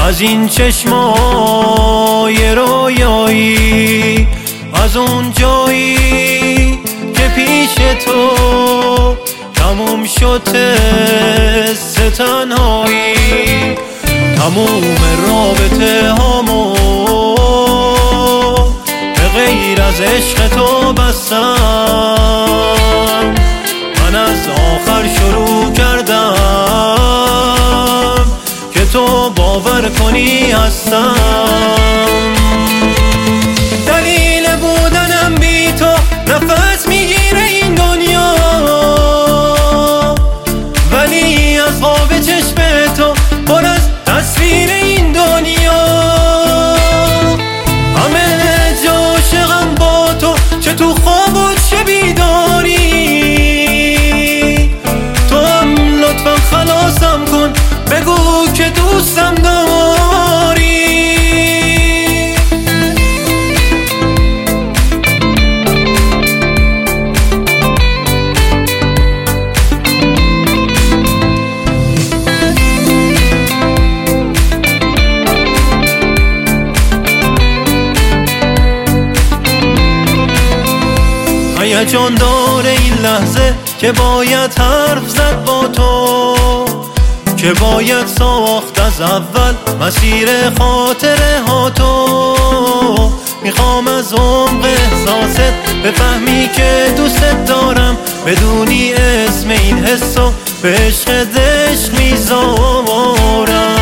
از این چشمای رویایی، از اون جایی که پیش تو تموم شد حس تنهایی. تموم رابطه هامو به غیر از عشق تو بستم. من از آخر شروع کردم که تو باور کنی هستم. دلیل بودنم بی تو نفس میگیره این دنیا، ولی از خواب چشم تو پر از تصویر این دنیا. همه جا عاشقم با تو، چه تو خواب و چه بیداری. تو هم لطفا خلاصم کن، بگو که دوستم داری. هیجان داره این لحظه که باید حرف زد با تو، که باید ساخت از اول مسیر خاطره ها تو. میخوام از عمق احساست بفهمی که دوست دارم، بدونی اسم این حسو به عشق میذارم.